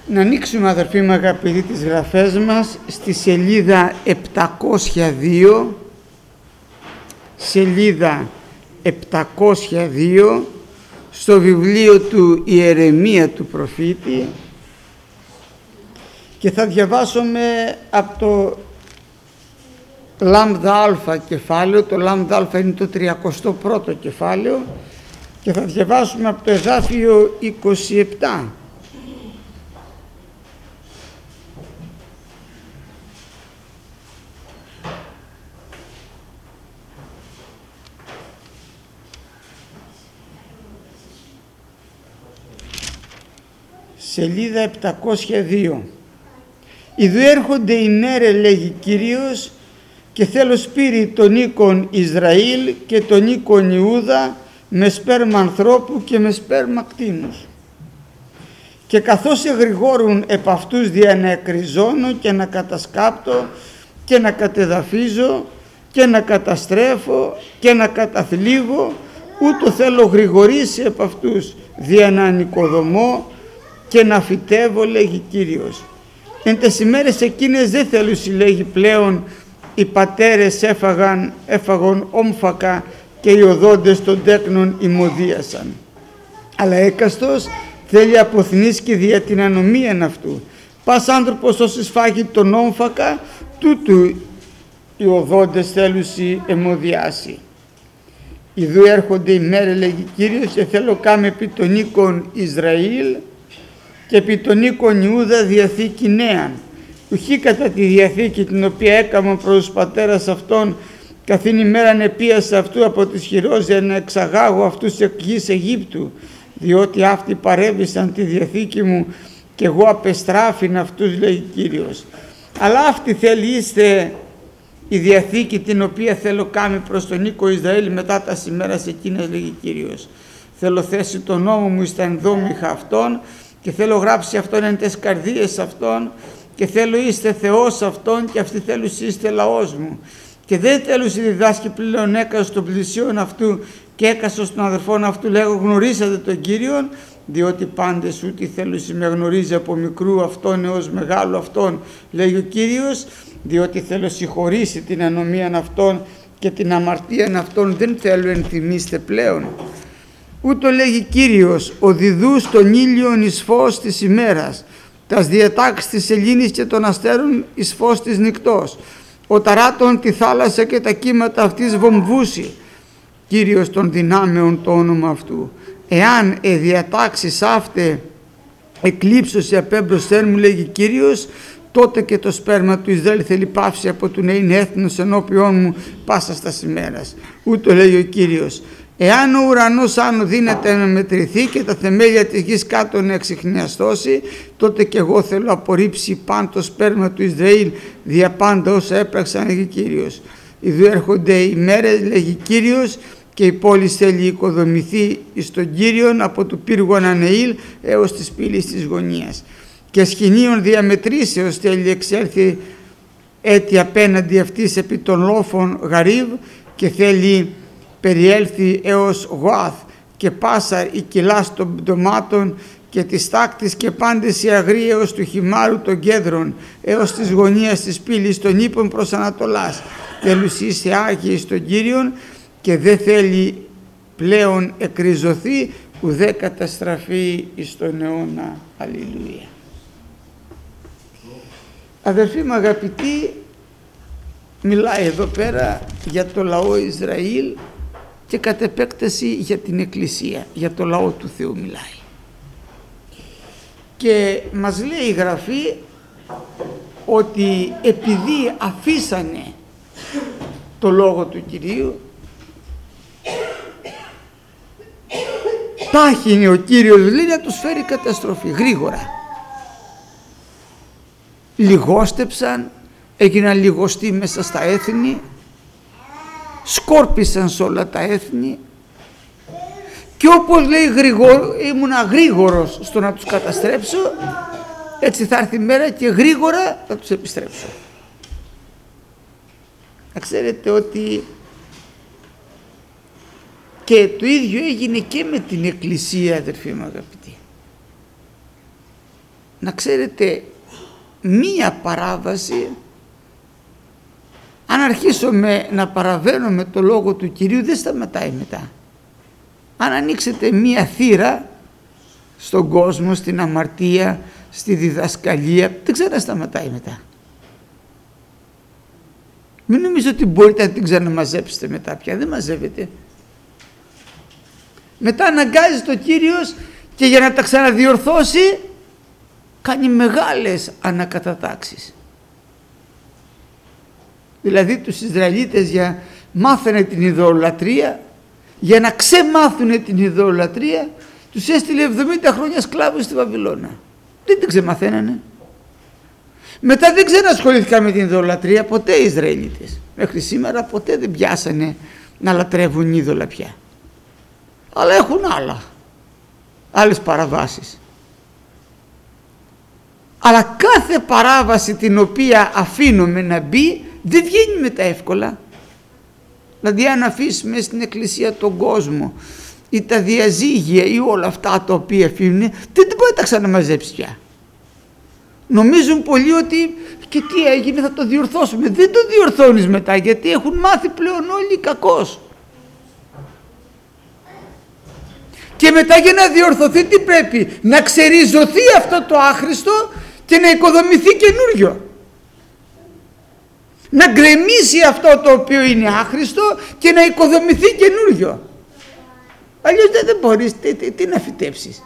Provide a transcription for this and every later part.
Να ανοίξουμε, αδερφοί μου αγαπητοί, τις γραφές μας στη σελίδα 702, σελίδα 702, στο βιβλίο του Ιερεμία του προφήτη, και θα διαβάσουμε από το λάμδα α κεφάλαιο. Το λάμδα α είναι το 31ο κεφάλαιο και θα διαβάσουμε από το εδάφιο 27. Σελίδα 702. «Ιδού έρχονται οι μέρε, λέγει Κύριος, και θέλω σπείρει τον οίκον Ισραήλ και τον οίκον Ιούδα με σπέρμα ανθρώπου και με σπέρμα κτήνους. Και καθώς εγρηγόρουν επ' αυτούς δια να εκριζώνω και να κατασκάπτω και να κατεδαφίζω και να καταστρέφω και να καταθλίβω, ούτω θέλω γρηγορήσει επ' αυτούς δια να ανοικοδομώ και να φυτεύω, λέγει Κύριος. Εν τες ημέρες εκείνες δεν θέλουν, λέγει, πλέον οι πατέρες έφαγαν όμφακα και οι οδόντες των τέκνων ημωδίασαν. Αλλά έκαστος θέλει αποθνείς και δια την ανομίαν αυτού. Πας άνθρωπος όσοι φάγει τον όμφακα, τούτου οι οδόντες θέλουσι εμοδιάσει. Ιδού έρχονται οι μέρες, λέγει Κύριος, και θέλω κάμε επί τον οίκον Ισραήλ και επί τον οίκον Ιούδα διαθήκη νέαν, ουχή κατά τη διαθήκη την οποία έκαμα προς τους πατέρας αυτών, καθήν ημέραν επίασα αυτού από τις χειρός για να εξαγάγω αυτούς εκ γης Αιγύπτου, διότι αυτοί παρέβησαν τη διαθήκη μου και εγώ απεστράφην αυτούς, λέει Κύριος. Αλλά αυτή θέλει είστε η διαθήκη την οποία θέλω κάνει προς τον οίκο Ισραήλ μετά τα ημέρας εκείνες, λέγει Κύριος. Θέλω θέσει τον νόμο μου εις τα ενδόμηχα αυτών και θέλω γράψει αυτόν εν τες καρδίες αυτών και θέλω είστε Θεός αυτών και αυτοί θέλουν είστε λαός μου. Και δεν τέλους διδάσκει πλέον έκαστος των πλησίων αυτού και έκαστος των αδερφών αυτού, λέγω γνωρίσατε τον Κύριον, διότι πάντες ούτι θέλουσι με γνωρίζει από μικρού αυτόν έως μεγάλου αυτόν, λέγει ο Κύριος, διότι θέλω συγχωρήσει την ανομίαν αυτών και την αμαρτίαν αυτών δεν θέλω ενθυμίστε πλέον. Ούτω λέγει Κύριος, ο διδούς των ήλιων εις φως της ημέρας, τας διατάξεις της σελήνης και των αστέρων εις φως της νυκτός, ο ταράτων τη θάλασσα και τα κύματα αυτής βομβούσι. Κύριος των δυνάμεων το όνομα αυτού. Εάν διατάξεις αύτε εκλείψωση απέμπροσθέν μου, λέγει Κύριος, τότε και το σπέρμα του Ισραήλ θέλει πάυση από του νέην έθνος ενώπιόν μου πάσα στα ημέρας. Ούτω λέει ο Κύριος. Εάν ο ουρανός άνω δύναται να μετρηθεί και τα θεμέλια της γης κάτω να εξιχνιαστώσει, τότε και εγώ θέλω απορρίψει παν το σπέρμα του Ισραήλ δια πάντα όσα έπραξαν, λέγει Κύριος. Ιδού έρχονται οι μέρες, λέγει Κύριος, και η πόλη θέλει οικοδομηθεί εις τον Κύριον από του πύργου Ανανεήλ έως της πύλης της γωνίας. Και σχοινίων διαμετρήσεως θέλει εξέλθει έτη απέναντι αυτής επί των λόφων Γαρίβ και θέλει περιέλθει έως Γουάθ και πάσα η κοιλάς των πτωμάτων και της τάκτης και πάντες οι αγροί έως του χυμάρου των κέντρων έως της γωνίας της πύλης των ύπων προς Ανατολάς. Θέλουσι άγιοι στον Κύριον και δεν θέλει πλέον εκριζωθεί ουδέ καταστραφεί εις τον αιώνα. Αλληλούια. Αδερφοί μου αγαπητοί, μιλάει εδώ πέρα για το λαό Ισραήλ και κατ' επέκταση για την Εκκλησία, για το λαό του Θεού μιλάει. Και μας λέει η Γραφή ότι επειδή αφήσανε το λόγο του Κυρίου, τάχινε ο Κύριος, λέει, να τους φέρει καταστροφή γρήγορα. Λιγόστεψαν, έγιναν λιγοστοί μέσα στα έθνη, σκόρπισαν σε όλα τα έθνη και όπως λέει ήμουνα γρήγορος στο να τους καταστρέψω, έτσι θα έρθει η μέρα και γρήγορα θα τους επιστρέψω. Να ξέρετε ότι και το ίδιο έγινε και με την Εκκλησία, αδερφοί μου αγαπητοί. να ξέρετε, μία παράβαση, αν αρχίσουμε να παραβαίνουμε το λόγο του Κυρίου, δεν σταματάει μετά. Αν ανοίξετε μία θύρα στον κόσμο, στην αμαρτία, στη διδασκαλία, δεν ξανασταματάει μετά. Μην νομίζω ότι μπορείτε να την ξαναμαζέψετε μετά πια, δεν μαζεύετε. Μετά αναγκάζει το Κύριος και για να τα ξαναδιορθώσει κάνει μεγάλες ανακατατάξεις. Δηλαδή τους Ισραηλίτες μάθανε την ιδωλολατρία, για να ξεμάθουν την ιδωλολατρία τους έστειλε 70 χρόνια σκλάβους στη Βαβυλώνα. Δεν την ξεμαθαίνανε. Μετά δεν ξανασχολήθηκαν με την ιδωλολατρία ποτέ οι Ισραηλίτες. Μέχρι σήμερα ποτέ δεν πιάσανε να λατρεύουν είδωλα πια. Αλλά έχουν άλλες παραβάσεις. Αλλά κάθε παράβαση την οποία αφήνουμε να μπει δεν βγαίνει μετά εύκολα. Δηλαδή αν αφήσεις μέσα στην εκκλησία τον κόσμο ή τα διαζύγια ή όλα αυτά τα οποία αφήνουν, δεν μπορεί να τα ξαναμαζέψει πια. Νομίζουν πολλοί ότι και τι έγινε, θα το διορθώσουμε. Δεν το διορθώνεις μετά, γιατί έχουν μάθει πλέον όλοι κακώς. Και μετά για να διορθωθεί τι πρέπει? Να ξεριζωθεί αυτό το άχρηστο και να οικοδομηθεί καινούριο. Να γκρεμίσει αυτό το οποίο είναι άχρηστο και να οικοδομηθεί καινούριο. Αλλιώς δεν μπορείς, τι να φυτέψεις.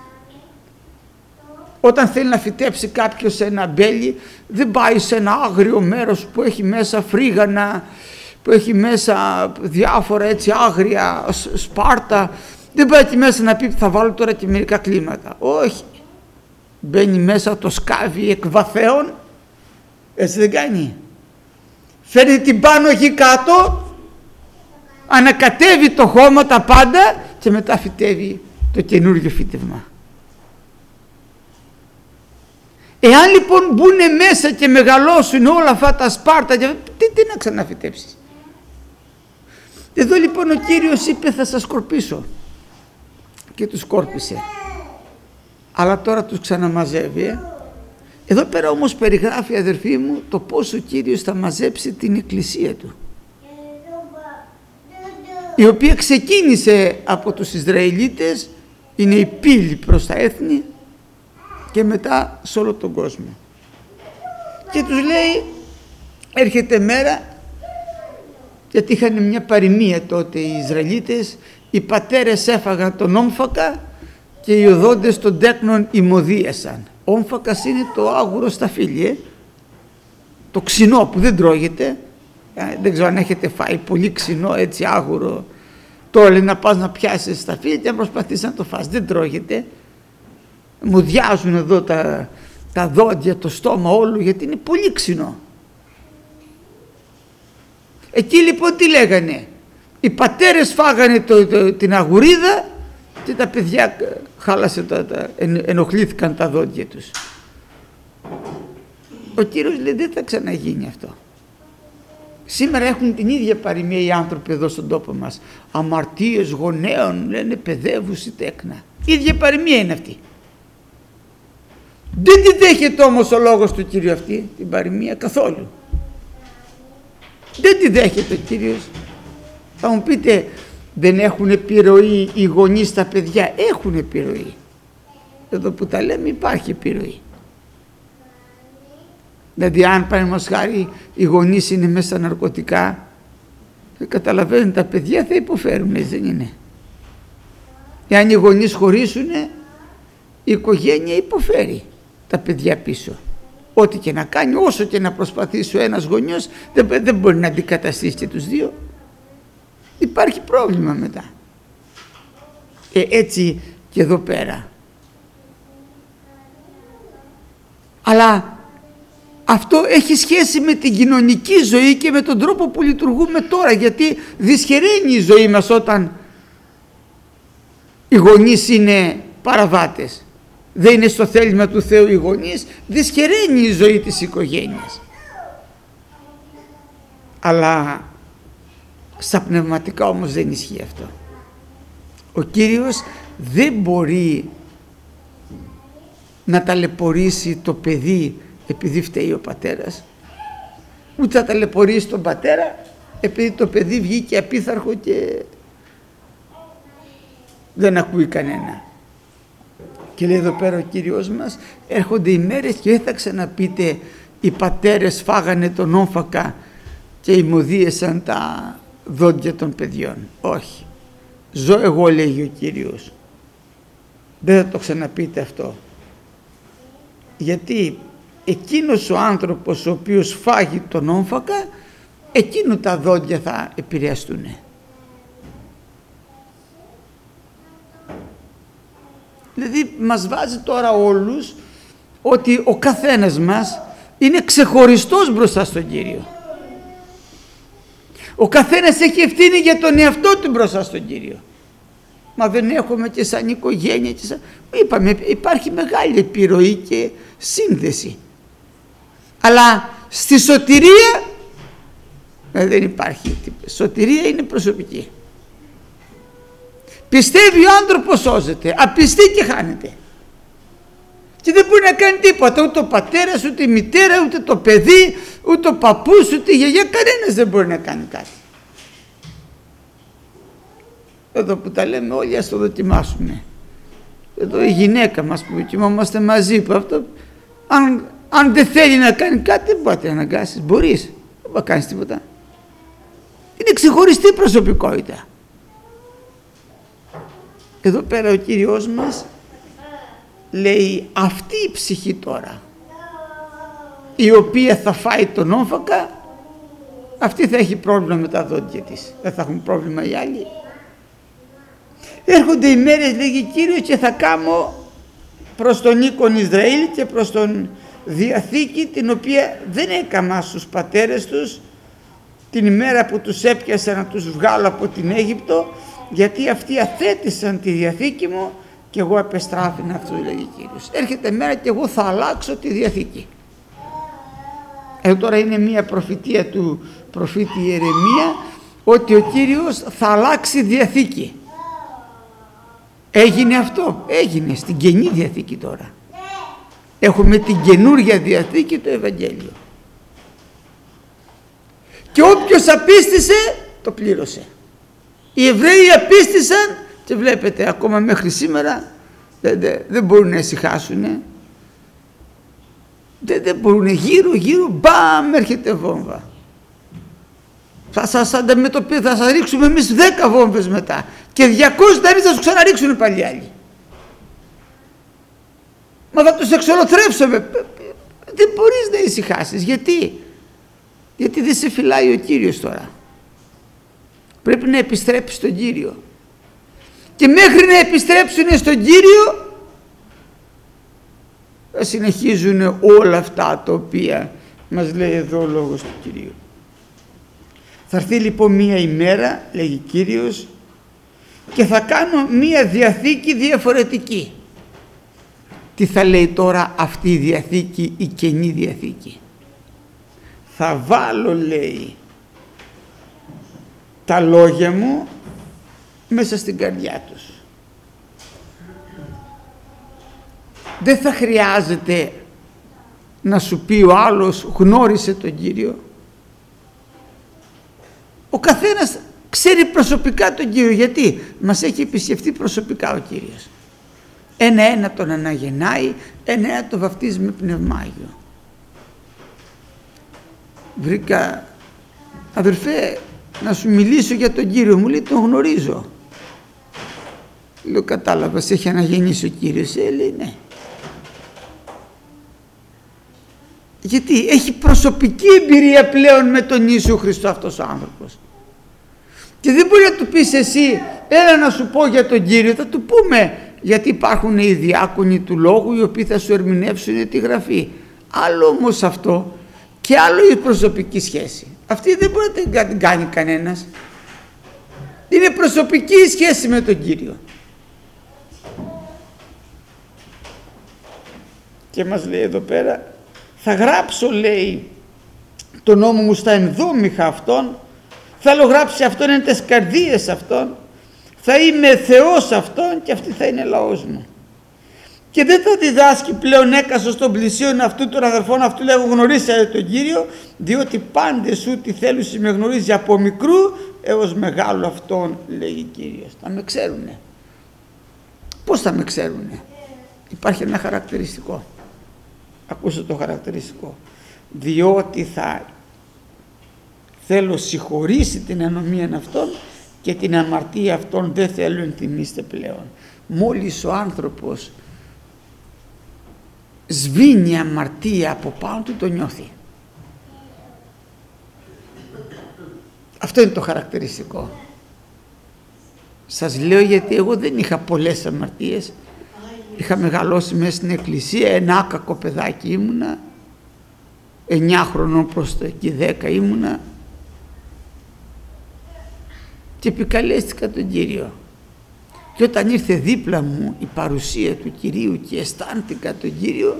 Όταν θέλει να φυτέψει κάποιος ένα μπέλι, δεν πάει σε ένα άγριο μέρος που έχει μέσα φρίγανα, που έχει μέσα διάφορα έτσι άγρια σπάρτα. Δεν πάει εκεί μέσα να πει θα βάλω τώρα και μερικά κλίματα. Όχι. Μπαίνει μέσα, το σκάβει εκ βαθέων. Έτσι δεν κάνει. Φέρνει την πάνω εκεί κάτω, ανακατεύει το χώμα τα πάντα και μετά φυτεύει το καινούργιο φύτευμα. Εάν λοιπόν μπουν μέσα και μεγαλώσουν όλα αυτά τα σπάρτα, τι να ξαναφυτέψεις? Εδώ λοιπόν ο Κύριος είπε θα σας σκορπίσω και τους σκόρπισε, αλλά τώρα τους ξαναμαζεύει. Εδώ πέρα όμως περιγράφει, αδερφοί μου, το πώς ο Κύριος θα μαζέψει την εκκλησία του, η οποία ξεκίνησε από τους Ισραηλίτες, είναι η πύλη προς τα έθνη και μετά σε όλο τον κόσμο. Και τους λέει έρχεται μέρα, γιατί είχαν μια παροιμία τότε οι Ισραηλίτες, οι πατέρες έφαγαν τον όμφακα και οι οδόντες των τέκνων ημωδίασαν. Όμφακας είναι το άγουρο σταφύλι, το ξινό που δεν τρώγεται. Δεν ξέρω αν έχετε φάει πολύ ξινό έτσι άγουρο. Τώρα λέει να πας να πιάσεις σταφύλι και να προσπαθείς να το φας, δεν τρώγεται. Μουδιάζουν εδώ τα δόντια, το στόμα όλο, γιατί είναι πολύ ξινό. Εκεί λοιπόν τι λέγανε? Οι πατέρες φάγανε την αγουρίδα και τα παιδιά χάλασε, ενοχλήθηκαν τα δόντια τους. Ο Κύριος λέει δεν θα ξαναγίνει αυτό. Σήμερα έχουν την ίδια παροιμία οι άνθρωποι εδώ στον τόπο μας. Αμαρτίες γονέων, λένε, παιδεύουσι τέκνα. Ίδια παροιμία είναι αυτή. Δεν τη δέχεται όμως ο λόγος του Κύριου αυτή την παροιμία καθόλου. Δεν τη δέχεται ο Κύριος. Θα μου πείτε, δεν έχουν επιρροή οι γονείς στα παιδιά? Έχουν επιρροή. Εδώ που τα λέμε υπάρχει επιρροή. Δηλαδή αν παραδείγματος χάρη οι γονείς είναι μέσα στα ναρκωτικά, καταλαβαίνουν τα παιδιά θα υποφέρουν, έτσι δεν είναι? Εάν οι γονείς χωρίσουν, η οικογένεια υποφέρει τα παιδιά πίσω. Ό,τι και να κάνει, όσο και να προσπαθήσει ο ένας γονιός, δεν μπορεί να αντικαταστήσει και τους δύο. Υπάρχει πρόβλημα μετά. Έτσι και εδώ πέρα. Αλλά αυτό έχει σχέση με την κοινωνική ζωή και με τον τρόπο που λειτουργούμε τώρα, γιατί δυσχεραίνει η ζωή μας όταν οι γονείς είναι παραβάτες. Δεν είναι στο θέλημα του Θεού οι γονείς, δυσχεραίνει η ζωή της οικογένειας. Αλλά στα πνευματικά όμως δεν ισχύει αυτό. Ο Κύριος δεν μπορεί να ταλαιπωρήσει το παιδί επειδή φταίει ο πατέρας, ούτε θα ταλαιπωρήσει τον πατέρα επειδή το παιδί βγήκε απίθαρχο και δεν ακούει κανένα. Και λέει εδώ πέρα ο Κύριος μας, έρχονται οι μέρες και δεν θα ξαναπείτε οι πατέρες φάγανε τον όμφακα και ημωδίασαν τα δόντια των παιδιών. Όχι. Ζω εγώ, λέγει ο Κύριος. Δεν θα το ξαναπείτε αυτό. Γιατί εκείνος ο άνθρωπος ο οποίος φάγει τον όμφακα, εκείνου τα δόντια θα επηρεαστούν. Δηλαδή μας βάζει τώρα όλους ότι ο καθένας μας είναι ξεχωριστός μπροστά στον Κύριο. Ο καθένας έχει ευθύνη για τον εαυτό του μπροστά στον Κύριο. Μα δεν έχουμε και σαν οικογένεια και σαν... Είπαμε, υπάρχει μεγάλη επιρροή και σύνδεση. Αλλά στη σωτηρία δεν υπάρχει. Σωτηρία είναι προσωπική. Πιστεύει ο άνθρωπος σώζεται, απιστεί και χάνεται. Και δεν μπορεί να κάνει τίποτα, ούτε ο πατέρας, ούτε η μητέρα, ούτε το παιδί, ούτε ο παππούς, ούτε η γιαγιά, κανένας δεν μπορεί να κάνει κάτι. Εδώ που τα λέμε όλοι, ας το δοκιμάσουμε. Εδώ η γυναίκα μας που κοιμόμαστε μαζί, που αυτό, αν δεν θέλει να κάνει κάτι, δεν μπορεί να αναγκάσεις. Μπορείς, δεν μπορεί να κάνεις τίποτα. Είναι ξεχωριστή προσωπικότητα. Εδώ πέρα ο Κύριος μας λέει, αυτή η ψυχή τώρα, η οποία θα φάει τον όμφακα, αυτή θα έχει πρόβλημα με τα δόντια της. Δεν θα έχουν πρόβλημα οι άλλοι. Έρχονται οι μέρες, λέγει Κύριος, και θα κάνω προς τον οίκον Ισραήλ και προς τον Διαθήκη, την οποία δεν έκανα στους πατέρες τους την ημέρα που τους έπιασα να τους βγάλω από την Αίγυπτο, γιατί αυτοί αθέτησαν τη Διαθήκη μου και εγώ επεστράφηνα, αυτό λέγει Κύριος. Έρχεται μέρα και εγώ θα αλλάξω τη Διαθήκη. Εδώ τώρα είναι μια προφητεία του προφήτη Ιερεμία, ότι ο Κύριος θα αλλάξει Διαθήκη. Έγινε αυτό, έγινε στην Καινή Διαθήκη τώρα. Έχουμε την καινούρια Διαθήκη, το Ευαγγέλιο. Και όποιος απίστησε, το πλήρωσε. Οι Εβραίοι απίστησαν και βλέπετε ακόμα μέχρι σήμερα δεν μπορούν να ησυχάσουν. Δεν μπορούν, γύρω μπαμ έρχεται βόμβα. Θα σας αντιμετωπίσουμε, θα σας ρίξουμε εμείς 10 βόμβες μετά και 200 θα σου ξαναρίξουν πάλι άλλοι. Μα θα τους εξολοθρεύσουμε. Δεν μπορείς να ησυχάσεις. Γιατί δεν σε φυλάει ο Κύριος τώρα. Πρέπει να επιστρέψεις στον Κύριο. Και μέχρι να επιστρέψουν στον Κύριο θα συνεχίζουν όλα αυτά τα οποία μας λέει εδώ ο λόγος του Κυρίου. Θα έρθει λοιπόν μία ημέρα, λέγει Κύριος, και θα κάνω μία Διαθήκη διαφορετική. Τι θα λέει τώρα αυτή η Διαθήκη, η Καινή Διαθήκη? Θα βάλω, λέει, τα λόγια μου μέσα στην καρδιά τους. Δεν θα χρειάζεται να σου πει ο άλλος γνώρισε τον Κύριο. Ο καθένας ξέρει προσωπικά τον Κύριο, γιατί μας έχει επισκεφτεί προσωπικά ο Κύριος. Ένα-ένα τον αναγεννάει, ένα-ένα τον βαφτίζει με πνευμάγιο. Βρήκα, αδερφέ, να σου μιλήσω για τον Κύριο. Μου λέει, τον γνωρίζω. Λέω, κατάλαβα, σε έχει αναγεννήσει ο Κύριος? Λέει, ναι. Γιατί έχει προσωπική εμπειρία πλέον με τον Ιησού Χριστό αυτός ο άνθρωπος. Και δεν μπορεί να του πεις εσύ, έλα να σου πω για τον Κύριο. Θα του πούμε, γιατί υπάρχουν οι διάκονοι του λόγου οι οποίοι θα σου ερμηνεύσουν τη Γραφή. Άλλο όμως αυτό και άλλο η προσωπική σχέση. Αυτή δεν μπορεί να την κάνει κανένας. Είναι προσωπική η σχέση με τον Κύριο. Και μας λέει εδώ πέρα, θα γράψω, λέει, το νόμο μου στα ενδόμηχα αυτών, θέλω γράψει αυτόν εν τες καρδίες αυτών, θα είμαι Θεός αυτών και αυτή θα είναι λαός μου. και δεν θα διδάσκει πλέον έκαστος στον πλησίον αυτού των αδερφών αυτού, λέγω γνωρίσατε τον Κύριο, διότι πάντες ούτι θέλουσι με γνωρίζει από μικρού έως μεγάλο αυτόν, λέγει Κύριος. Θα με ξέρουνε. Πώς θα με ξέρουνε? Υπάρχει ένα χαρακτηριστικό. Ακούστε το χαρακτηριστικό. Διότι θα θέλω συγχωρήσει την ανομία αυτών και την αμαρτία αυτών δεν θέλω ενθυμίστε πλέον. Μόλις ο άνθρωπος σβήνει αμαρτία από πάνω του, το νιώθει. Αυτό είναι το χαρακτηριστικό. Σας λέω γιατί εγώ δεν είχα πολλές αμαρτίες. Είχα μεγαλώσει μέσα στην εκκλησία, ένα άκακο παιδάκι ήμουνα, 9 χρονών προς το εκεί 10 ήμουνα, και επικαλέστηκα τον Κύριο. Και όταν ήρθε δίπλα μου η παρουσία του Κυρίου και αισθάνθηκα τον Κύριο,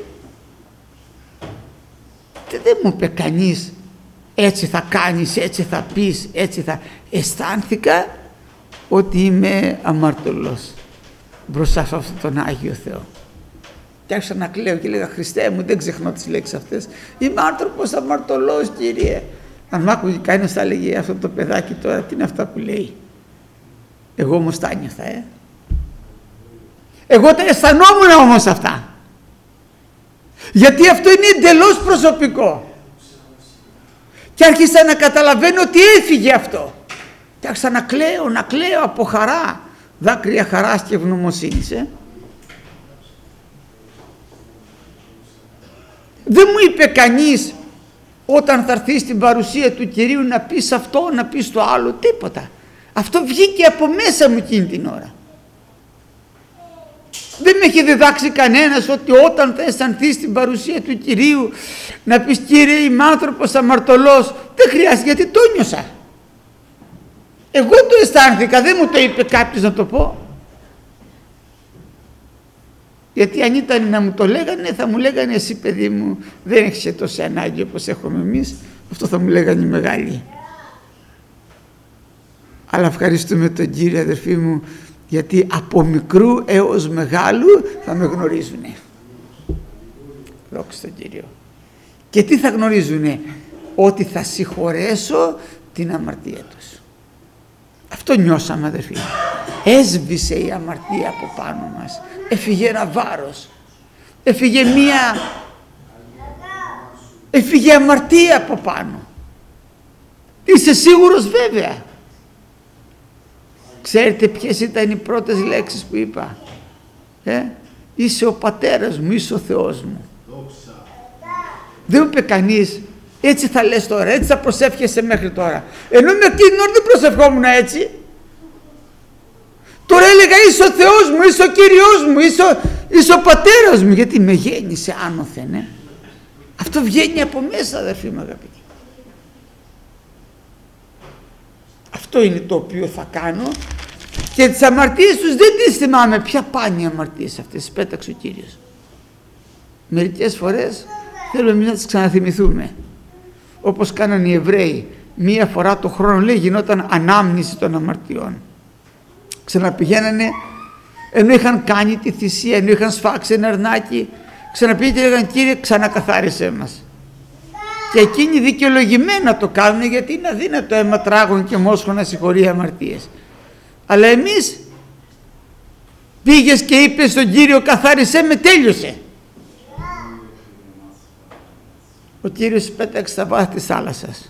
δεν μου είπε κανείς έτσι θα κάνεις, έτσι θα πεις, έτσι θα... Αισθάνθηκα ότι είμαι αμαρτωλός μπροστά σε αυτόν τον Άγιο Θεό. Και άρχισα να κλαίω και λέγα, Χριστέ μου, δεν ξεχνώ τις λέξεις αυτές, είμαι άνθρωπος αμαρτωλός, Κύριε. Αν μ' άκουγε κανένας θα έλεγε, αυτό το παιδάκι τώρα τι είναι αυτά που λέει. Εγώ όμως τα νιώθα, Εγώ τα αισθανόμουν όμως αυτά. Γιατί αυτό είναι εντελώς προσωπικό. Και άρχισα να καταλαβαίνω ότι έφυγε αυτό. Και άρχισα να κλαίω από χαρά. Δάκρυα χαράς και ευγνωμοσύνης. Δεν μου είπε κανείς όταν θα έρθει στην παρουσία του Κυρίου να πεις αυτό, να πεις το άλλο, τίποτα. Αυτό βγήκε από μέσα μου εκείνη την ώρα. Δεν με έχει διδάξει κανένας ότι όταν θα αισθανθείς στην παρουσία του Κυρίου να πεις, Κύριε, είμαι άνθρωπος αμαρτωλός. Δεν χρειάζεται, γιατί το νιώσα. Εγώ το αισθάνθηκα, δεν μου το είπε κάποιος να το πω. Γιατί αν ήταν να μου το λέγανε, θα μου λέγανε, εσύ παιδί μου δεν έχεις τόση ανάγκη όπως έχουμε εμείς. Αυτό θα μου λέγανε οι μεγάλοι. Αλλά ευχαριστούμε τον Κύριο, αδερφοί μου, γιατί από μικρού έως μεγάλου θα με γνωρίζουνε. Δόξα τον Κύριο. Και τι θα γνωρίζουνε? Ότι θα συγχωρέσω την αμαρτία τους. Αυτό νιώσαμε, αδερφοί. Έσβησε η αμαρτία από πάνω μας. Έφυγε ένα βάρος. Έφυγε αμαρτία από πάνω. Είσαι σίγουρος? Βέβαια. Ξέρετε ποιες ήταν οι πρώτες λέξεις που είπα? Είσαι ο πατέρας μου, είσαι ο Θεός μου. Δεν μου είπε κανείς, έτσι θα λες τώρα, έτσι θα προσεύχεσαι μέχρι τώρα. Ενώ με εκείνη την ώρα δεν προσευχόμουν έτσι. Τώρα έλεγα, είσαι ο Θεός μου, είσαι ο Κύριος μου, είσαι ο πατέρας μου, γιατί με γέννησε άνωθεν. Αυτό βγαίνει από μέσα, αδερφοί μου αγαπητοί. Αυτό είναι το οποίο θα κάνω. Και τις αμαρτίες τους δεν τις θυμάμαι. Ποια πάνε οι αμαρτίες αυτές? Τις πέταξε ο Κύριος. Μερικές φορές θέλουμε εμείς να τις ξαναθυμηθούμε. Όπως κάνανε οι Εβραίοι. Μία φορά το χρόνο, λέει, γινόταν ανάμνηση των αμαρτιών. Ξαναπηγαίνανε, ενώ είχαν κάνει τη θυσία, ενώ είχαν σφάξει ένα αρνάκι, ξαναπήγαινε και λέγανε, Κύριε, ξανακαθάρισέ μας. Και εκείνοι δικαιολογημένα το κάνουν, γιατί είναι αδύνατο αίμα τράγων και μόσχων να συγχωρεί αμαρτίες. Αλλά εμείς πήγες και είπες στον Κύριο, καθάρισέ με, τέλειωσε. Ο Κύριος πέταξε στα βάθη της θάλασσας.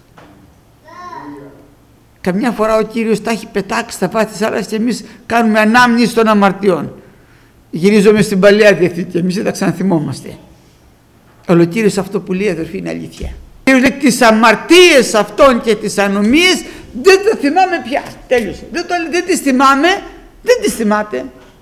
Καμιά φορά ο Κύριος τα έχει πετάξει στα βάθη της θάλασσας και εμείς κάνουμε ανάμνηση των αμαρτιών. Γυρίζομαι στην Παλαιά Διαθήκη, εμείς δεν τα ξαναθυμόμαστε. Αλλά ο Κύριος αυτό που λέει, αδερφοί, είναι αλήθεια. Ο Κύριος λέει, τις αμαρτίες αυτών και τις ανομίες δεν τα θυμάμαι πια. Τέλειωσε. Δεν τις θυμάμαι, δεν τις θυμάται.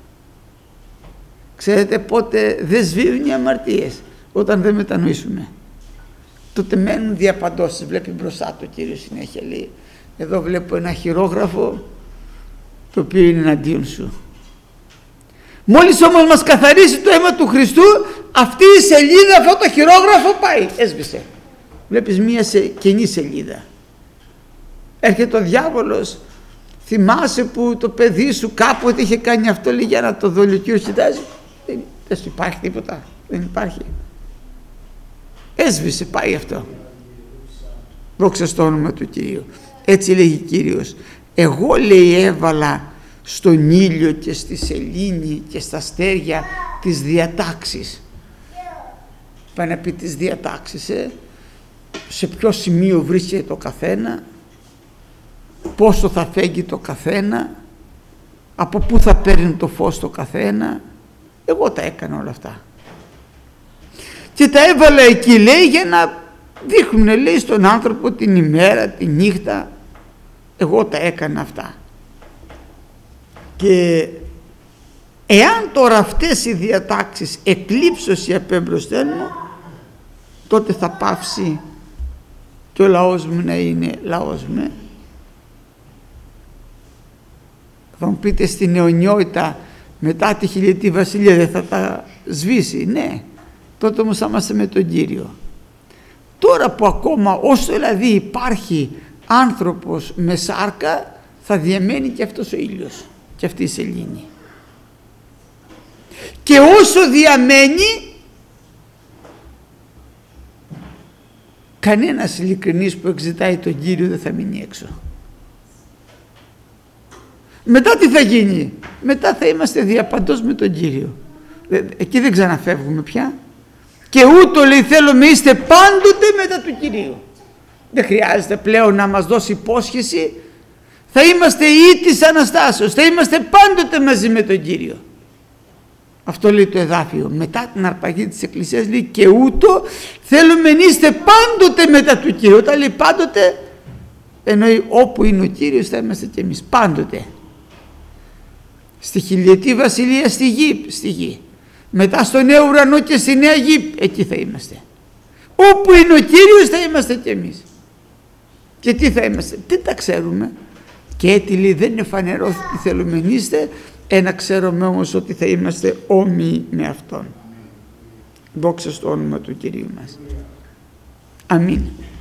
Ξέρετε πότε δεν σβήνουν οι αμαρτίες? Όταν δεν μετανοήσουμε. Τότε μένουν διαπαντώσεις. Βλέπει μπροστά το Κύριο συνέχεια, λέει, εδώ βλέπω ένα χειρόγραφο το οποίο είναι εναντίον σου. Μόλις όμως μας καθαρίσει το αίμα του Χριστού, αυτή η σελίδα, αυτό το χειρόγραφο πάει, έσβησε. Βλέπεις μία κενή σελίδα. Έρχεται ο διάβολος, θυμάσαι που το παιδί σου κάποτε είχε κάνει αυτό, λέει, για να το δω, ο Κύριος κοιτάζει, Δεν σου υπάρχει τίποτα, δεν υπάρχει. Έσβησε, πάει αυτό. Δόξα στο όνομα του Κυρίου. Έτσι λέγει Κύριος, εγώ, λέει, έβαλα στον ήλιο και στη σελήνη και στα αστέρια τις διατάξεις. Πάει να πει τις διατάξεις, σε ποιο σημείο βρίσκεται το καθένα, πόσο θα φέγγει το καθένα, από πού θα παίρνει το φως το καθένα. Εγώ τα έκανα όλα αυτά και τα έβαλα εκεί, λέει, για να δείχνουν, λέει, στον άνθρωπο την ημέρα, τη νύχτα. Εγώ τα έκανα αυτά. Και εάν τώρα αυτές οι διατάξεις εκλείψωση απέμπροσθεν μου, τότε θα πάυσει και ο λαός μου να είναι λαός μου. Θα μου πείτε, στην αιωνιότητα μετά τη χιλιετή βασιλεία δεν θα τα σβήσει? Ναι, τότε όμως θα είμαστε με τον Κύριο. Τώρα που ακόμα, όσο δηλαδή υπάρχει άνθρωπος με σάρκα, θα διαμένει και αυτός ο ήλιος και αυτή η σελήνη. Και όσο διαμένει, κανένας ειλικρινής που εξητάει τον Κύριο δεν θα μείνει έξω. Μετά τι θα γίνει? Μετά θα είμαστε διαπαντός με τον Κύριο. Εκεί δεν ξαναφεύγουμε πια. Και ούτω, λέει, θέλουμε είστε πάντοτε μετά του Κυρίου. Δεν χρειάζεται πλέον να μας δώσει υπόσχεση. Θα είμαστε ή της Αναστάσεως, θα είμαστε πάντοτε μαζί με τον Κύριο. Αυτό λέει το εδάφιο. Μετά την αρπαγή της Εκκλησίας λέει και ούτω θέλουμε να είστε πάντοτε μετά του Κύριου. Όταν λέει πάντοτε, εννοεί όπου είναι ο Κύριος θα είμαστε και εμείς πάντοτε. Στη χιλιετή βασιλεία στη γη. Μετά στο νέο ουρανό και στη νέα γη, εκεί θα είμαστε. Όπου είναι ο Κύριος θα είμαστε και εμείς. Και τι θα είμαστε? Τι τα ξέρουμε. Και έτσι λέει δεν είναι φανερό τι θέλουμε να είστε, ένα ξέρουμε όμως ότι θα είμαστε όμοιοι με Αυτόν. Δόξα στο όνομα του Κυρίου μας. Αμήν.